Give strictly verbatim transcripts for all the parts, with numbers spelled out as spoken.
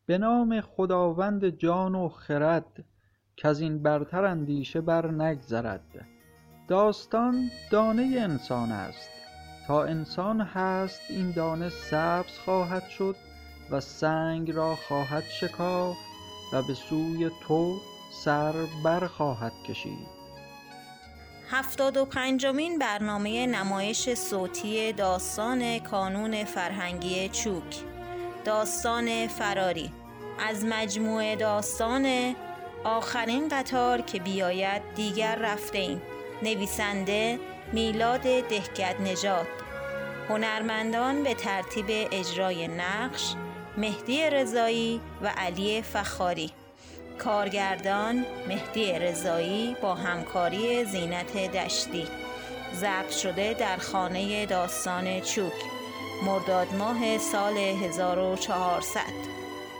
به نام خداوند جان و خرد، کز این برتر اندیشه بر نگذرد. داستان دانه انسان است، تا انسان هست این دانه سبز خواهد شد و سنگ را خواهد شکافت و به سوی تو سر بر خواهد کشید. هفتاد و پنجمین برنامه نمایش صوتی داستان کانون فرهنگی چوک، داستان فراری، از مجموعه داستان آخرین قطار که بیاید دیگر رفته ایم. نویسنده میلاد دهکت نژاد. هنرمندان به ترتیب اجرای نقش مهدی رضایی و علی فخاری. کارگردان مهدی رضایی با همکاری زینت دشتی. ضبط شده در خانه داستان چوک، مرداد ماه سال هزار و چهارصد.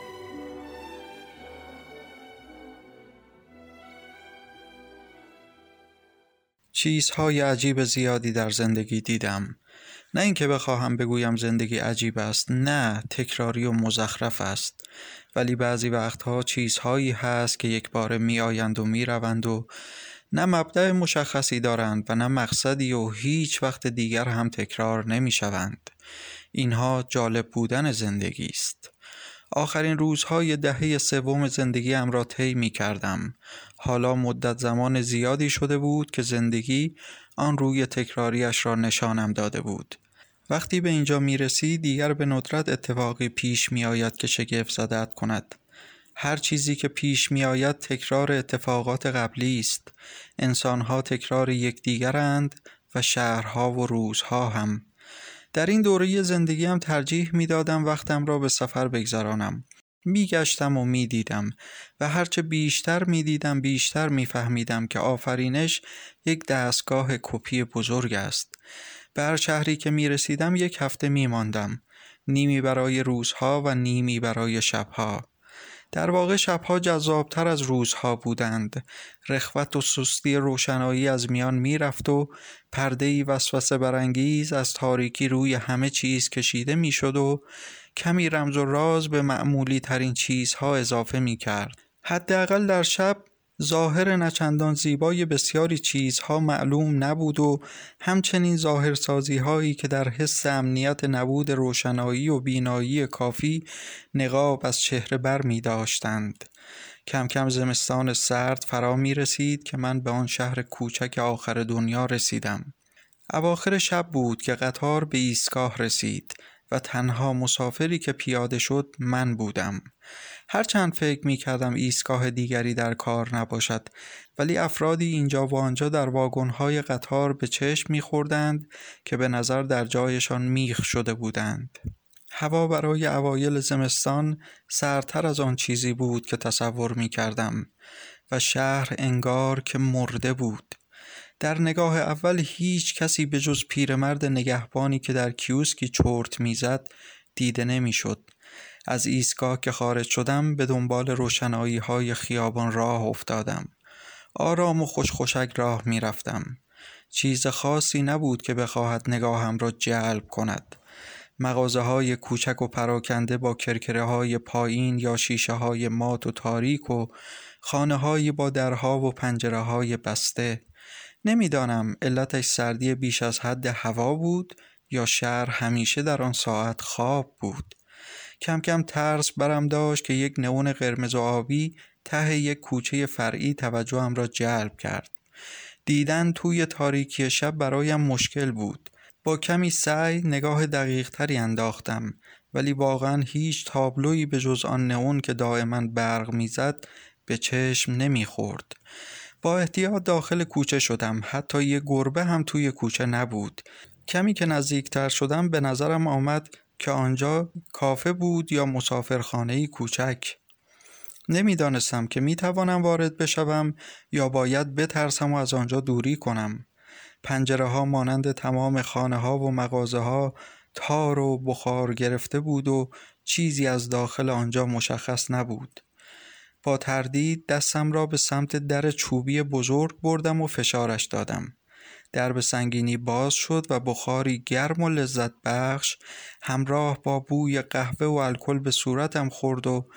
چیزهای عجیب زیادی در زندگی دیدم. نه اینکه بخواهم بگویم زندگی عجیب است، نه، تکراری و مزخرف است. ولی بعضی وقتها چیزهایی هست که یک باره می آیند و می روند و نه مبدأ مشخصی دارند و نه مقصدی و هیچ وقت دیگر هم تکرار نمی شوند. اینها جالب بودن زندگی است. آخرین روزهای دهه سوم زندگیم را طی می کردم. حالا مدت زمان زیادی شده بود که زندگی آن روی تکراریش را نشانم داده بود. وقتی به اینجا می رسی دیگر به ندرت اتفاقی پیش می آید که شگفت زدت کند. هر چیزی که پیش می آید تکرار اتفاقات قبلی است. انسانها تکرار یکدیگرند و شهرها و روزها هم. در این دوره زندگیم ترجیح می دادم وقتم را به سفر بگذرانم. می گشتم و می دیدم و هرچه بیشتر می دیدم بیشتر می فهمیدم که آفرینش یک دستگاه کپی بزرگ است. به هر شهری که می رسیدم یک هفته می ماندم. نیمی برای روزها و نیمی برای شبها. در واقع شبها جذابتر از روزها بودند. رخوت و سستی روشنایی از میان می رفت و پرده‌ای وسوسه برانگیز از تاریکی روی همه چیز کشیده می شد و کمی رمز و راز به معمولی ترین چیزها اضافه می کرد. حداقل در شب ظاهر نچندان زیبای بسیاری چیزها معلوم نبود و همچنین ظاهرسازی هایی که در حس امنیت نبود روشنایی و بینایی کافی نقاب از چهره بر می داشتند. کم کم زمستان سرد فرا می رسید که من به آن شهر کوچک آخر دنیا رسیدم. اواخر شب بود که قطار به ایستگاه رسید و تنها مسافری که پیاده شد من بودم. هرچند فکر می کردم ایستگاه دیگری در کار نباشد، ولی افرادی اینجا و آنجا در واگن‌های قطار به چشم می خوردند که به نظر در جایشان میخ شده بودند. هوا برای اوایل زمستان سردتر از آن چیزی بود که تصور می کردم و شهر انگار که مرده بود. در نگاه اول هیچ کسی به جز پیرمرد نگهبانی که در کیوسکی چرت میزد دیده نمیشد. از ایستگاه که خارج شدم به دنبال روشنایی های خیابان راه افتادم. آرام و خوش خوشک راه می رفتم. چیز خاصی نبود که بخواهد نگاهم را جلب کند. مغازه های کوچک و پراکنده با کرکره های پایین یا شیشه های مات و تاریک و خانه های با درها و پنجره های بسته. نمیدانم علتش سردی بیش از حد هوا بود یا شهر همیشه در آن ساعت خواب بود. کم کم ترس برم داشت که یک نئون قرمز و آبی ته یک کوچه فرعی توجهم را جلب کرد. دیدن توی تاریکی شب برایم مشکل بود. با کمی سعی نگاه دقیق تری انداختم، ولی واقعا هیچ تابلویی به جز آن نئون که دائما برق میزد به چشم نمیخورد. با احتیاط داخل کوچه شدم. حتی یک گربه هم توی کوچه نبود. کمی که نزدیکتر شدم به نظرم آمد که آنجا کافه بود یا مسافرخانه‌ای کوچک. نمیدانستم که میتوانم وارد بشوم یا باید بترسم و از آنجا دوری کنم. پنجره ها مانند تمام خانه ها و مغازه ها تار و بخار گرفته بود و چیزی از داخل آنجا مشخص نبود. با تردید دستم را به سمت در چوبی بزرگ بردم و فشارش دادم. در به سنگینی باز شد و بخاری گرم و لذت بخش همراه با بوی قهوه و الکل به صورتم خورد و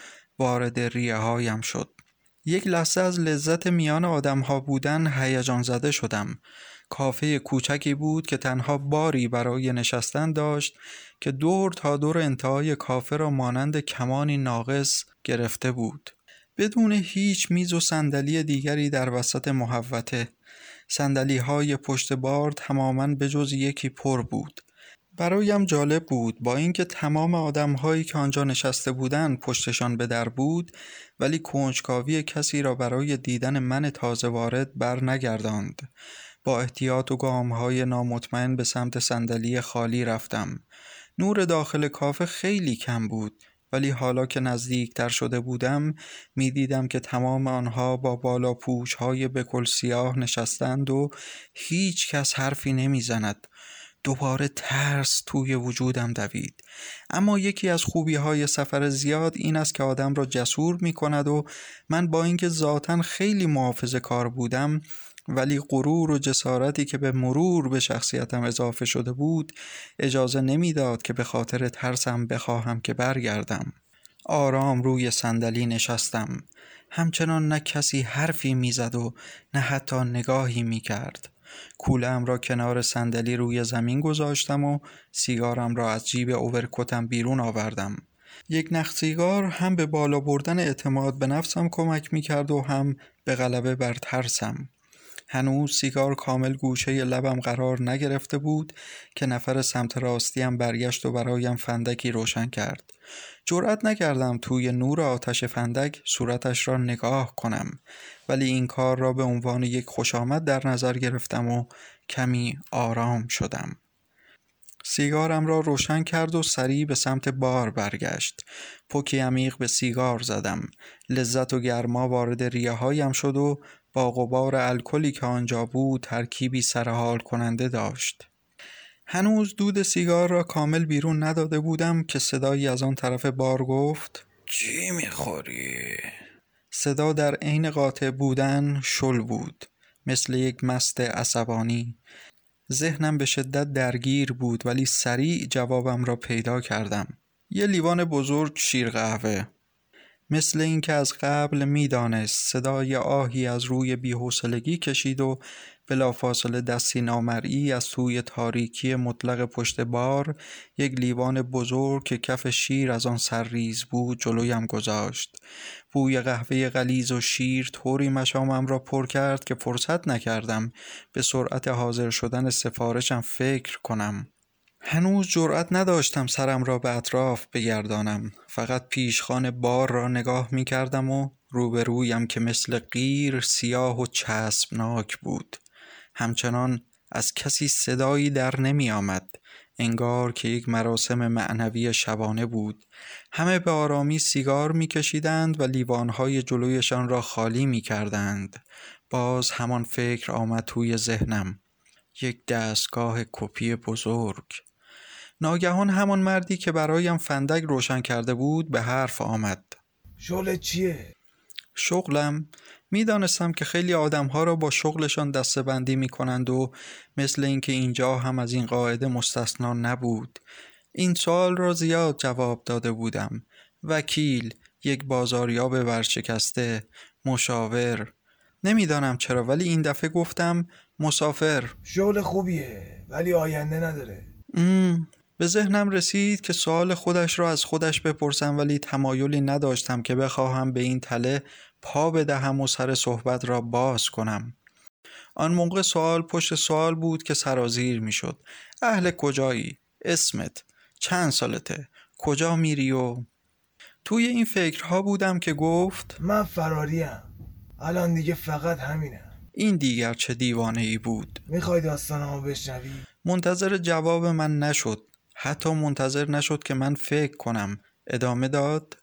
وارد ریه هایم شد. یک لحظه از لذت میان آدم ها بودن هیجان زده شدم. کافه کوچکی بود که تنها باری برای نشستن داشت که دور تا دور انتهای کافه را مانند کمانی ناقص گرفته بود. بدون هیچ میز و صندلی دیگری در وسط محوطه. صندلی های پشت بار تماماً بجز یکی پر بود. برایم جالب بود با اینکه تمام آدم هایی که آنجا نشسته بودند پشتشان به در بود، ولی کنجکاوی کسی را برای دیدن من تازه وارد بر نگرداند. با احتیاط و گام های نامطمئن به سمت صندلی خالی رفتم. نور داخل کافه خیلی کم بود، ولی حالا که نزدیکتر شده بودم می دیدم که تمام آنها با بالا پوش های بکل سیاه نشستند و هیچ کس حرفی نمی زند. دوباره ترس توی وجودم دوید. اما یکی از خوبی های سفر زیاد این است که آدم را جسور می کند و من با اینکه ذاتاً خیلی محافظه کار بودم، ولی غرور و جسارتی که به مرور به شخصیتم اضافه شده بود اجازه نمیداد که به خاطر ترسم بخواهم که برگردم. آرام روی صندلی نشستم. همچنان نه کسی حرفی میزد و نه حتی نگاهی میکرد. کوله‌ام را کنار صندلی روی زمین گذاشتم و سیگارم را از جیب اوورکوتم بیرون آوردم. یک نخ سیگار هم به بالا بردن اعتماد به نفسم کمک میکرد و هم به غلبه بر ترسم. هنوز سیگار کامل گوشه لبم قرار نگرفته بود که نفر سمت راستیم برگشت و برایم فندکی روشن کرد. جرأت نکردم توی نور آتش فندک صورتش را نگاه کنم، ولی این کار را به عنوان یک خوشامد در نظر گرفتم و کمی آرام شدم. سیگارم را روشن کرد و سریع به سمت بار برگشت. پوکی عمیق به سیگار زدم. لذت و گرما وارد ریه هایم شد و با غبار الکلی که آنجا بود ترکیبی سرحال کننده داشت. هنوز دود سیگار را کامل بیرون نداده بودم که صدایی از آن طرف بار گفت: چی میخوری؟ صدا در عین قاطع بودن شل بود، مثل یک مست عصبانی. ذهنم به شدت درگیر بود ولی سریع جوابم را پیدا کردم. یه لیوان بزرگ شیر قهوه. مثل اینکه از قبل میدانست. صدای آهی از روی بی‌حوصلگی کشید و بلافاصله دستی نامرئی از توی تاریکی مطلق پشت بار یک لیوان بزرگ که کف شیر از آن سرریز بود جلویم گذاشت. بوی قهوه غلیظ و شیر طوری مشامم را پر کرد که فرصت نکردم به سرعت حاضر شدن سفارشم فکر کنم. هنوز جرأت نداشتم سرم را به اطراف بگردانم. فقط پیشخوان بار را نگاه می کردم و روبرویم که مثل قیر سیاه و چسبناک بود. همچنان از کسی صدایی در نمی آمد. انگار که یک مراسم معنوی شبانه بود. همه به آرامی سیگار می کشیدند و لیوانهای جلویشان را خالی می کردند. باز همان فکر آمد توی ذهنم. یک دستگاه کپی بزرگ. ناگهان همان مردی که برایم فندک روشن کرده بود به حرف آمد. شغلت چیه؟ شغلم؟ میدانستم که خیلی آدم‌ها را با شغلشان دسته‌بندی می‌کنند و مثل اینکه اینجا هم از این قاعده مستثنا نبود. این سوال را زیاد جواب داده بودم. وکیل، یک بازاریاب ورشکسته، مشاور. نمیدانم چرا ولی این دفعه گفتم مسافر. شغل خوبیه ولی آینده نداره. ام. به ذهنم رسید که سوال خودش را از خودش بپرسم ولی تمایلی نداشتم که بخواهم به این تله پا بدهم و سر صحبت را باز کنم. آن موقع سوال پشت سوال بود که سرازیر می شد. اهل کجایی؟ اسمت؟ چند سالته؟ کجا میری؟ و توی این فکرها بودم که گفت من فراریم. الان دیگه فقط همینم. این دیگر چه دیوانه ای بود؟ میخوای داستانمو بشنوی؟ منتظر جواب من نشد. حتی منتظر نشد که من فکر کنم. ادامه داد: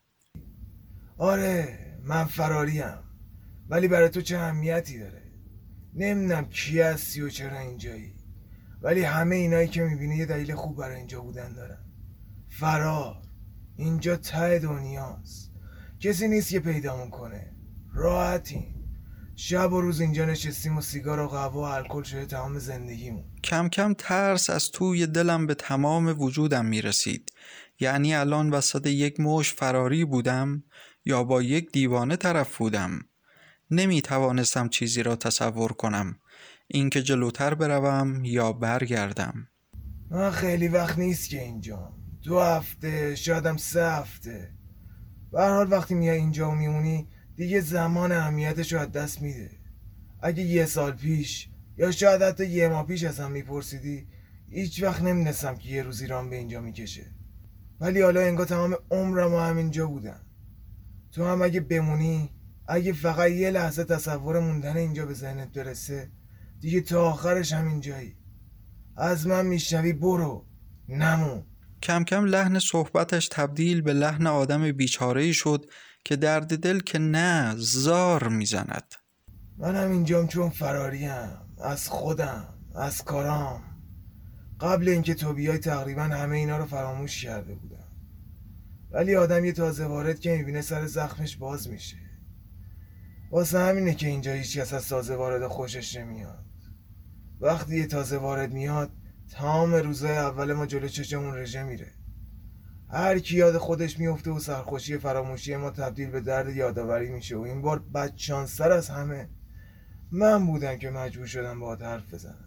آره من فراریم، ولی برای تو چه اهمیتی داره؟ نمیدونم کی هستی و چرا اینجایی، ولی همه اینایی که میبینی یه دلیل خوب برای اینجا بودن دارن. فرار. اینجا ته دنیاست. کسی نیست که پیدامون کنه. راحتیم. شب و روز اینجا نشستیم و سیگار و قهوه و الکل شده تمام زندگیمون. کم کم ترس از توی دلم به تمام وجودم میرسید. یعنی الان وسط یک موج فراری بودم یا با یک دیوانه طرف بودم؟ نمی توانستم چیزی را تصور کنم، اینکه جلوتر بروم یا برگردم. من خیلی وقت نیست که اینجا، دو هفته شایدم سه هفته. به هر حال وقتی میای اینجا و میمونی دیگه زمان اهمیتش رو از دست میده. اگه یه سال پیش یا شاید حتی یه ماه پیش ازم میپرسیدی هیچ وقت نمیدونستم که یه روزی رام به اینجا میکشه. ولی حالا انگار تمام عمرم همینجا بودم. تو هم اگه بمونی، اگه فقط یه لحظه تصور موندن اینجا به ذهنت برسه، دیگه تا آخرش همینجایی. از من میشنوی برو، نمون. کم کم لحن صحبتش تبدیل به لحن آدم بیچاره‌ای شد که درد دل که نه زار میزند. منم اینجام چون فراریم از خودم، از کارام. قبل اینکه تو بیای تقریبا همه اینا رو فراموش کرده بودم. ولی آدم یه تازه وارد که میبینه سر زخمش باز میشه. واسه همینه که اینجا هیچ کس از تازه وارد خوشش نمیاد. وقتی یه تازه وارد میاد تمام روزای اول ما جلو چشمون رژه میره. هر کی یاد خودش میفته و سرخوشی فراموشی ما تبدیل به درد یادآوری میشه. و این بار بدشانس‌تر از همه من بودم که مجبور شدم باهات حرف بزنم.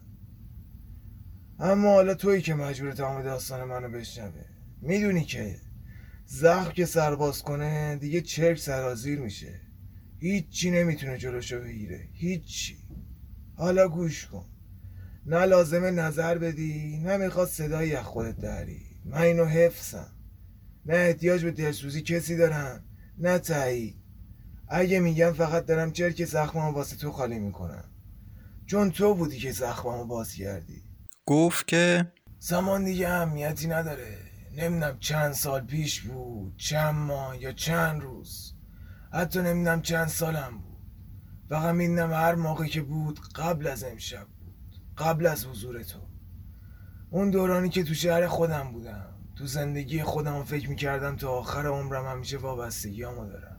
اما حالا تویی که مجبور تمام داستان منو بشنوه. میدونی که زخم که سرباز کنه دیگه چرک سرازیر میشه. هیچی نمیتونه جلوشو بگیره، هیچی. حالا گوش کن، نه لازمه نظر بدی، نه میخواد صدایی از خودت داری. من اینو حفظم، نه احتیاج به دلسوزی کسی دارم، نه تایید. اگه میگم فقط دارم چرک زخممو واسه تو خالی میکنم، چون تو بودی که زخممو باز کردی. گفت که زمان دیگه اهمیتی نداره. نمیدونم چند سال پیش بود، چند ماه یا چند روز، حتی نمیدونم چند سالم بود. فقط میدونم هر موقع که بود قبل از امشب بود، قبل از حضور تو. اون دورانی که تو شهر خودم بودم، تو زندگی خودم فکر میکردم تا آخر عمرم همیشه وابستگیامو دارم.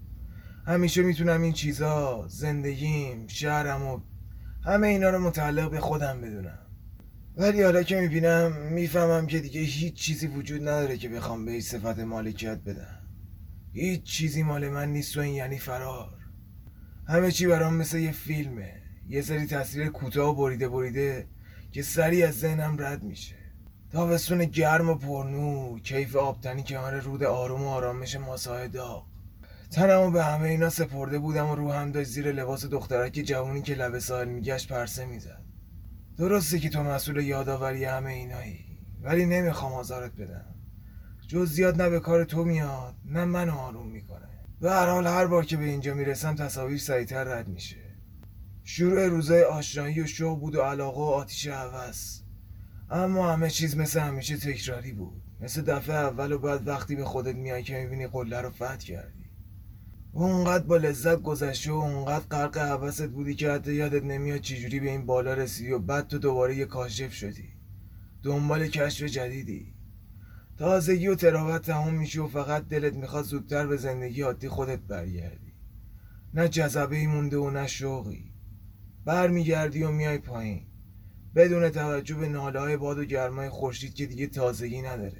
همیشه میتونم این چیزا، زندگیم، شهرم و همه اینا رو متعلق به خودم بدونم. ولی حالا که میبینم میفهمم که دیگه هیچ چیزی وجود نداره که بخوام به این صفت مالکیت بدم. هیچ چیزی مال من نیست و این یعنی فرار. همه چی برام مثل یه فیلمه، یه سری تصویر کوتاه و بریده بریده که سریع از ذهنم رد میشه. تابستون گرم و پرنور، کیف آبتنی کنار رود آروم و آرامش ماسه‌های داغ. تنمو به همه اینا سپرده بودم و رو هم داشت زیر لباس دخترک جوونی که لب ساحل میگشت پرسه میزد. درسته که تو مسئول یادآوری همه اینایی، ولی نمیخوام آزارت بدم. جزئیات نه به کار تو میاد نه منو آروم میکنه. به هر حال هر بار که به اینجا میرسم تصاویر سریعتر رد میشه. شروع روزای آشنایی و شوق بود و علاقه و آتیش هوس. اما همه چیز مثل همیشه تکراری بود، مثل دفعه اول و بعد وقتی به خودت میای که میبینی قله رو فتح کردی. و اونقدر با لذت گذشته و اونقدر غرق هوست بودی که حتی یادت نمیاد چجوری به این بالا رسیدی و بعد تو دوباره یه کاشف شدی، دنبال کشف جدیدی. تازگی و تراوت تموم میشه و فقط دلت میخواد زودتر به زندگی عادی خودت برگردی. نه جذبه‌ای مونده و نه شوقی. برمیگردی و میای پایین بدون توجه به ناله‌های باد و گرمای خورشید که دیگه تازگی نداره.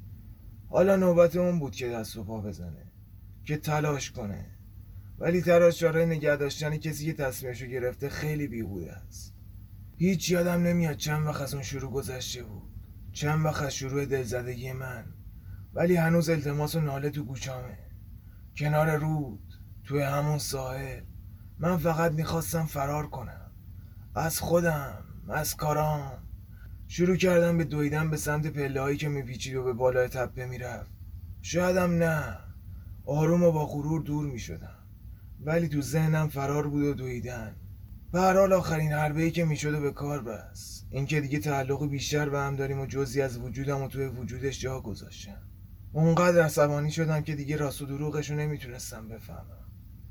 حالا نوبت اون بود که دست و پا بزنه، که تلاش کنه. ولی تلاش برای نگه داشتن کسی که تصمیمشو گرفته خیلی بیهوده است. هیچ یادم نمیاد چند وقت از اون شروع گذشته بود، چند وقت از شروع دلزدگی من. ولی هنوز التماس و ناله تو گوشامه، کنار رود، توی همون ساحل. من فقط میخواستم فرار کنم از خودم، از کارام. شروع کردم به دویدن به سمت پله‌هایی که میپیچید و به بالای تپه میرفت. شایدم نه، آروم و با غرور دور میشدم، ولی تو ذهنم فرار بود و دویدن. به هر حال آخرین حربه‌ای که میشد و به کار بس. این که دیگه تعلق بیشتر به هم داریم و جزئی از وجودم و توی وجودش جا گذاشتم. اونقدر عصبانی شدم که دیگه راست و دروغشو نمیتونستم بفهمم.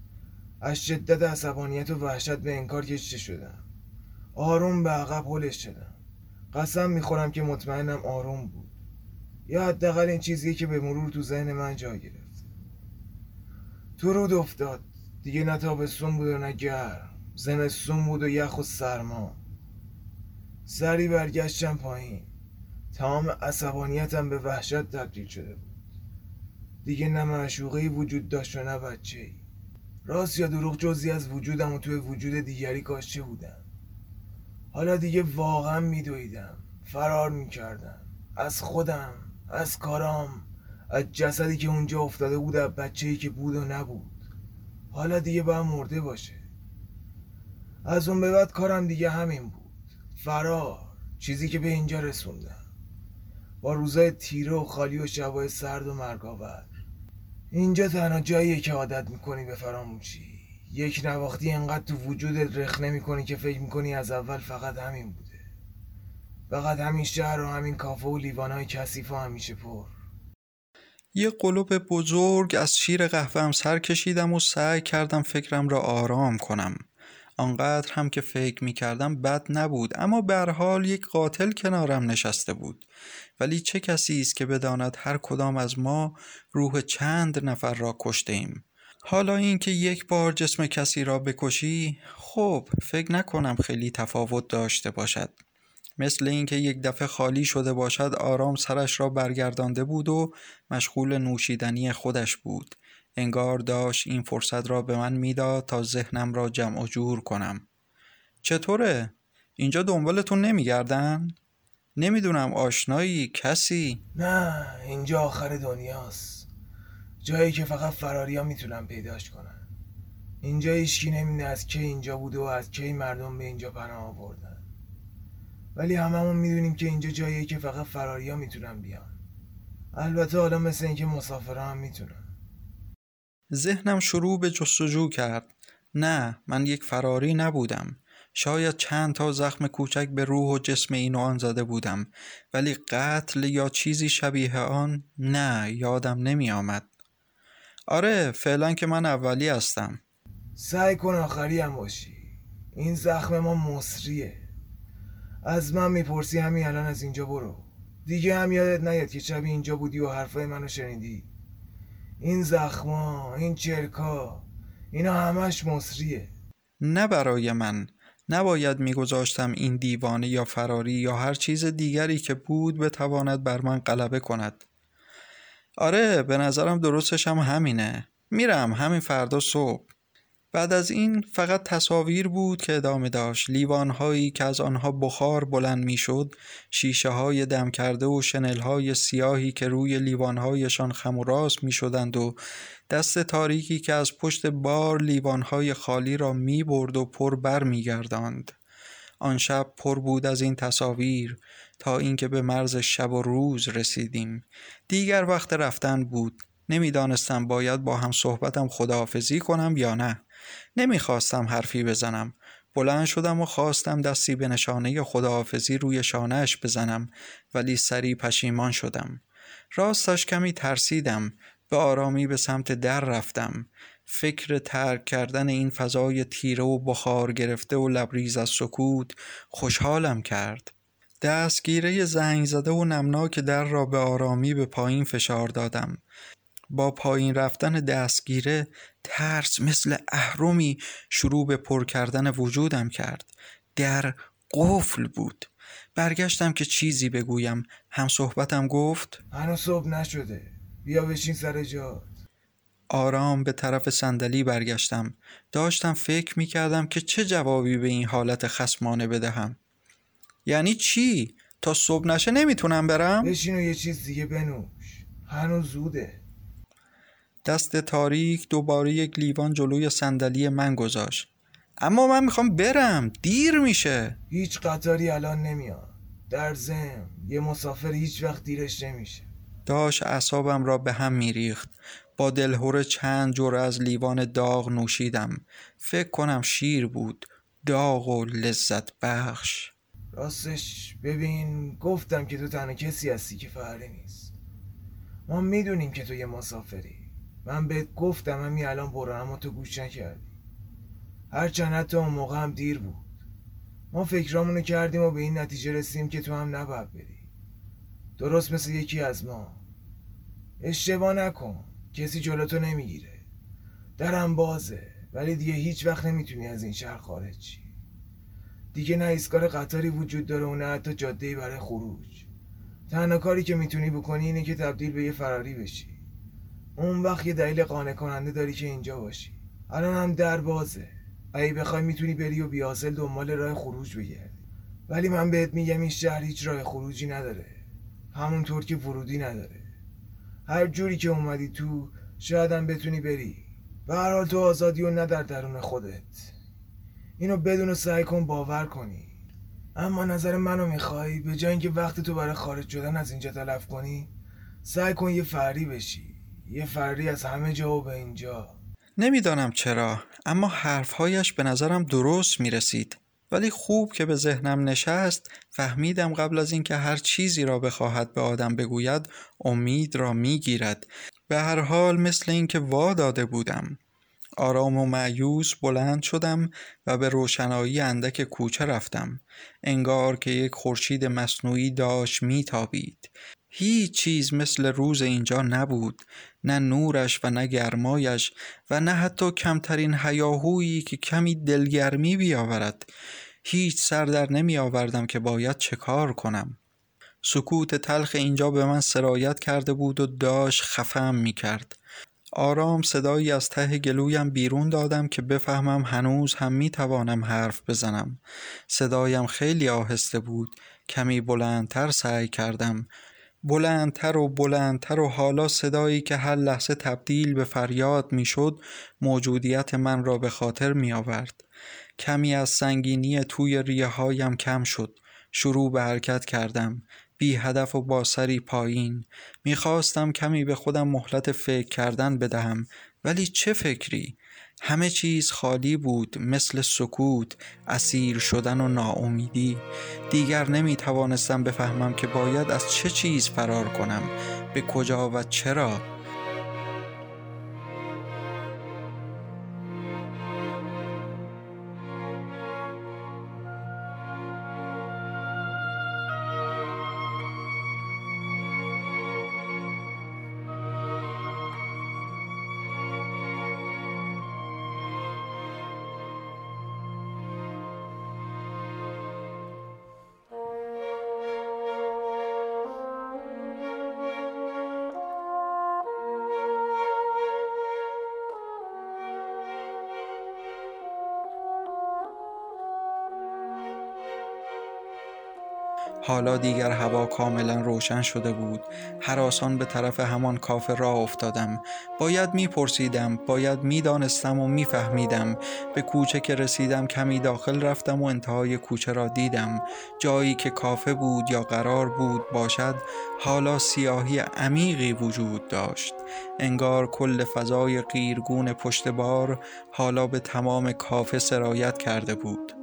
از شدت عصبانیت و وحشت به انکار کشیده شدم. آروم به عقب هلش شدم. قسم میخورم که مطمئنم آروم بود، یا حداقل این چیزیه که به مرور تو ذهن من جا گرفت. تو رود افتاد. دیگه نه تابستون بود و نه گرم، زمستون بود و یخ و سرما. سری برگشتم پایین. تمام عصبانیتم به وحشت تبدیل شده بود. دیگه نه معشوقه‌ای وجود داشت و نه بچه‌ای. راست یا دروغ جزئی از وجودم و توی وجود دیگری کاشته بودم. حالا دیگه واقعا میدویدم، فرار میکردم از خودم، از کارام، از جسدی که اونجا افتاده بود، از بچه‌ای که بود و نبود. حالا دیگه باید مرده باشه. از اون به بعد کارم دیگه همین بود، فرار. چیزی که به اینجا رسوندم، با روزای تیره و خالی و شبای سرد و مرگاور. اینجا تنها جاییه که عادت میکنی به فراموشی. یک نواختی انقدر تو وجودت رخنه میکنی که فکر میکنی از اول فقط همین بوده، فقط همین شهر و همین کافه و لیوانای کثیف و همیشه پر. یه قلوب بزرگ از شیر قهوه‌ام سر کشیدم و سعی کردم فکرم را آرام کنم. آنقدر هم که فکر می کردم بد نبود، اما به هر حال یک قاتل کنارم نشسته بود. ولی چه کسی است که بداند هر کدام از ما روح چند نفر را کشته ایم؟ حالا این که یک بار جسم کسی را بکشی، خب فکر نکنم خیلی تفاوت داشته باشد. مثل اینکه یک دفعه خالی شده باشد، آرام سرش را برگردانده بود و مشغول نوشیدنی خودش بود. انگار داشت این فرصت را به من میداد تا ذهنم را جمع و جور کنم. چطوره؟ اینجا دنبالتون نمیگردن؟ نمیدونم آشنایی کسی؟ نه، اینجا آخر دنیاست، جایی که فقط فراری ها میتونن پیداش کنن. اینجا هیچکی نمیدونه از کی اینجا بوده و از کی مردم به اینجا پناه آوردن. ولی هممون میدونیم که اینجا جاییه که فقط فراری ها میتونن بیان. البته حالا مثل اینکه مسافرها هم میتونن. ذهنم شروع به جستجو کرد. نه، من یک فراری نبودم. شاید چند تا زخم کوچک به روح و جسم این و آن زده بودم، ولی قتل یا چیزی شبیه آن نه، یادم نمی آمد. آره، فعلا که من اولی هستم. سعی کن آخری هم باشی. این زخم ما مصریه. از من میپرسی همین الان از اینجا برو. دیگه هم یادت نیاد که شب اینجا بودی و حرفای منو شنیدی. این زخما، این چرکا، اینا همش مصریه. نه برای من. نباید میگذاشتم این دیوانه یا فراری یا هر چیز دیگری که بود بتواند بر من غلبه کند. آره، به نظرم درستش هم همینه. میرم همین فردا صبح. بعد از این فقط تصاویر بود که ادامه داشت. لیوان‌هایی که از آنها بخار بلند می‌شد، شیشه‌های دم کرده و شنل‌های سیاهی که روی لیوان‌هایشان خم و راست می‌شدند و دست تاریکی که از پشت بار لیوان‌های خالی را می‌برد و پر بر می‌گرداند. آن شب پر بود از این تصاویر تا اینکه به مرز شب و روز رسیدیم. دیگر وقت رفتن بود. نمی‌دانستم باید با هم صحبتم خداحافظی کنم یا نه. نمیخواستم حرفی بزنم. بلند شدم و خواستم دستی به نشانه خداحافظی روی شانه‌اش بزنم، ولی سری پشیمان شدم. راستش کمی ترسیدم. به آرامی به سمت در رفتم. فکر ترک کردن این فضای تیره و بخار گرفته و لبریز از سکوت خوشحالم کرد. دستگیره زنگ زده و نمناک در را به آرامی به پایین فشار دادم. با پایین رفتن دستگیره ترس مثل اهرمی شروع به پر کردن وجودم کرد. در قفل بود. برگشتم که چیزی بگویم. هم صحبتم گفت هنوز صبح نشده، بیا بشین سر جات. آرام به طرف صندلی برگشتم. داشتم فکر می کردم که چه جوابی به این حالت خصمانه بدهم. یعنی چی؟ تا صبح نشه نمیتونم برم؟ بشین و یه چیز دیگه بنوش، هنوز زوده. دست تاریک دوباره یک لیوان جلوی صندلی من گذاشت. اما من میخوام برم، دیر میشه. هیچ قطاری الان نمیاد. در ضمن یه مسافر هیچ وقت دیرش نمیشه. داشت اعصابم را به هم میریخت. با دلهوره چند جرعه از لیوان داغ نوشیدم. فکر کنم شیر بود، داغ و لذت بخش. راستش ببین، گفتم که تو تنها کسی هستی که فراری نیست. ما میدونیم که تو یه مسافری. من بهت گفتم همین الان برو، اما تو گوش نکردی. هرچند حتی اون موقع هم دیر بود. ما فکرامونو کردیم و به این نتیجه رسیدیم که تو هم نباید بری. درست مثل یکی از ما. اشتباه نکن، کسی جلوتو نمیگیره. درم بازه، ولی دیگه هیچ وقت نمیتونی از این شهر خارج شی. دیگه نه ایستگاه قطاری وجود داره و نه حتی جاده‌ای برای خروج. تنها کاری که میتونی بکنی اینه که تبدیل به یه فراری بشی. اون وقت یه دلیل قانع کننده داری که اینجا باشی. الان هم در بازه، اگه بخوای میتونی بری و بی‌حاصل دنبال راه خروج بگردی. ولی من بهت میگم این شهر هیچ راه خروجی نداره، همونطور که ورودی نداره. هر جوری که اومدی تو شاید هم بتونی بری. به هر حال تو آزادی و نه در درون خودت. اینو بدون و سعی کن باور کنی. اما نظر منو میخوای به جای اینکه وقت تو برای خارج شدن از اینجا تلف کنی، سعی کن یه فری بشی، یه فری از همه جا و به اینجا. نمیدانم چرا، اما حرفهایش به نظرم درست میرسید. ولی خوب که به ذهنم نشست فهمیدم قبل از اینکه هر چیزی را بخواهد به آدم بگوید امید را میگیرد. به هر حال مثل اینکه وا داده بودم. آرام و مایوس بلند شدم و به روشنایی اندک کوچه رفتم. انگار که یک خورشید مصنوعی داشت میتابید. هیچ چیز مثل روز اینجا نبود، نه نورش و نه گرمایش و نه حتی کمترین هیاهویی که کمی دلگرمی بیاورد. هیچ سر در نمی آوردم که باید چه کار کنم. سکوت تلخ اینجا به من سرایت کرده بود و داشت خفم می کرد. آرام صدایی از ته گلویم بیرون دادم که بفهمم هنوز هم می توانم حرف بزنم. صدایم خیلی آهسته بود. کمی بلندتر سعی کردم. بلندتر و بلندتر و حالا صدایی که هر لحظه تبدیل به فریاد می شد موجودیت من را به خاطر می آورد. کمی از سنگینی توی ریه هایم کم شد. شروع به حرکت کردم. بی هدف و با سری پایین. می خواستم کمی به خودم مهلت فکر کردن بدهم. ولی چه فکری؟ همه چیز خالی بود، مثل سکوت، اسیر شدن و ناامیدی. دیگر نمی توانستم بفهمم که باید از چه چیز فرار کنم، به کجا و چرا. حالا دیگر هوا کاملا روشن شده بود. هراسان به طرف همان کافه راه افتادم. باید میپرسیدم، باید میدانستم و میفهمیدم. به کوچه که رسیدم کمی داخل رفتم و انتهای کوچه را دیدم. جایی که کافه بود یا قرار بود باشد حالا سیاهی عمیقی وجود داشت. انگار کل فضای قیرگون پشت بار حالا به تمام کافه سرایت کرده بود.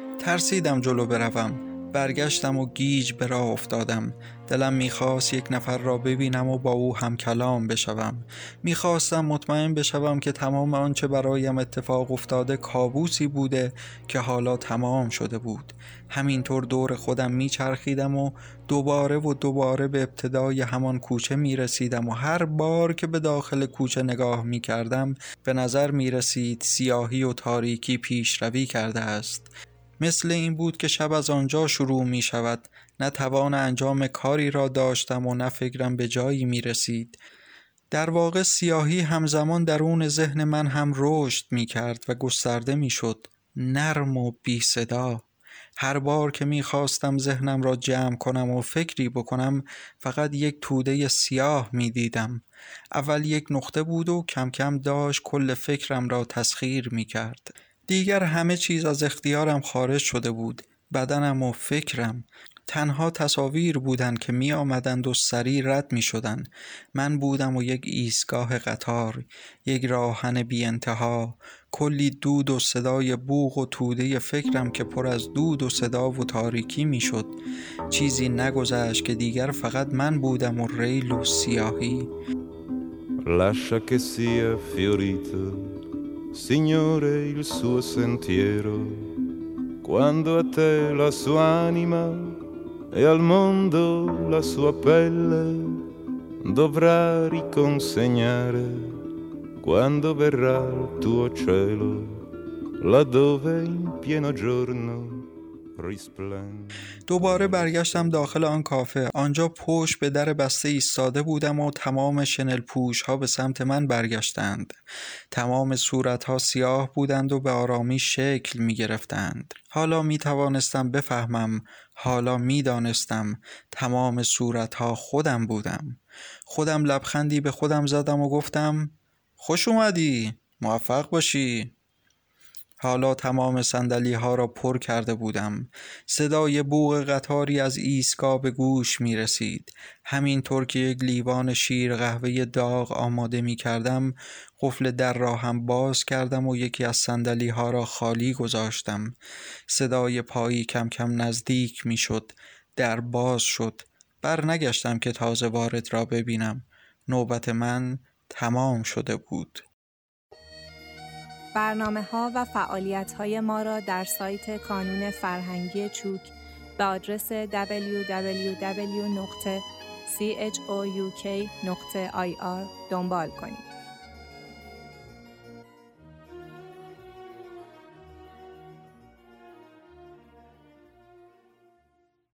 ترسیدم جلو بروم. برگشتم و گیج به راه افتادم. دلم میخواست یک نفر را ببینم و با او هم کلام بشوم. میخواستم مطمئن بشوم که تمام آنچه برایم اتفاق افتاده کابوسی بوده که حالا تمام شده بود. همینطور دور خودم میچرخیدم و دوباره و دوباره به ابتدای همان کوچه میرسیدم و هر بار که به داخل کوچه نگاه میکردم به نظر میرسید سیاهی و تاریکی پیشروی کرده است. مثل این بود که شب از آنجا شروع می شود. نه توان انجام کاری را داشتم و نه فکرم به جایی می رسید. در واقع سیاهی همزمان درون ذهن من هم رشد می کرد و گسترده می شد. نرم و بی صدا. هر بار که می خواستم ذهنم را جمع کنم و فکری بکنم فقط یک توده سیاه می دیدم. اول یک نقطه بود و کم کم داشت کل فکرم را تسخیر می کرد. دیگر همه چیز از اختیارم خارج شده بود. بدنم و فکرم تنها تصاویر بودند که می آمدند و سریع رد می شدند. من بودم و یک ایستگاه قطار، یک راهن بی انتها، کلی دود و صدای بوق و توده فکرم که پر از دود و صدا و تاریکی می شد. چیزی نگذشت که دیگر فقط من بودم و ریل و سیاهی. Lascia che sia fiorito, Signore, il suo sentiero, quando a te la sua anima e al mondo la sua pelle dovrà riconsegnare, quando verrà il tuo cielo, laddove in pieno giorno risplende. دوباره برگشتم داخل آن کافه. آنجا پشت به در بسته ایستاده بودم و تمام شنل پوش ها به سمت من برگشتند. تمام صورت ها سیاه بودند و به آرامی شکل می گرفتند. حالا می توانستم بفهمم، حالا می دانستم تمام صورت ها خودم بودم. خودم لبخندی به خودم زدم و گفتم خوش اومدی، موفق باشی. حالا تمام صندلی ها را پر کرده بودم. صدای بوق قطاری از ایستگاه به گوش می رسید. همینطور که یک لیوان شیر قهوه داغ آماده می کردم، قفل در را هم باز کردم و یکی از صندلی ها را خالی گذاشتم. صدای پایی کم کم نزدیک می شد. در باز شد. بر نگشتم که تازه وارد را ببینم. نوبت من تمام شده بود. برنامه‌ها و فعالیت‌های ما را در سایت کانون فرهنگی چوک به آدرس دبلیو دبلیو دبلیو دات چوک دات آی آر دنبال کنید.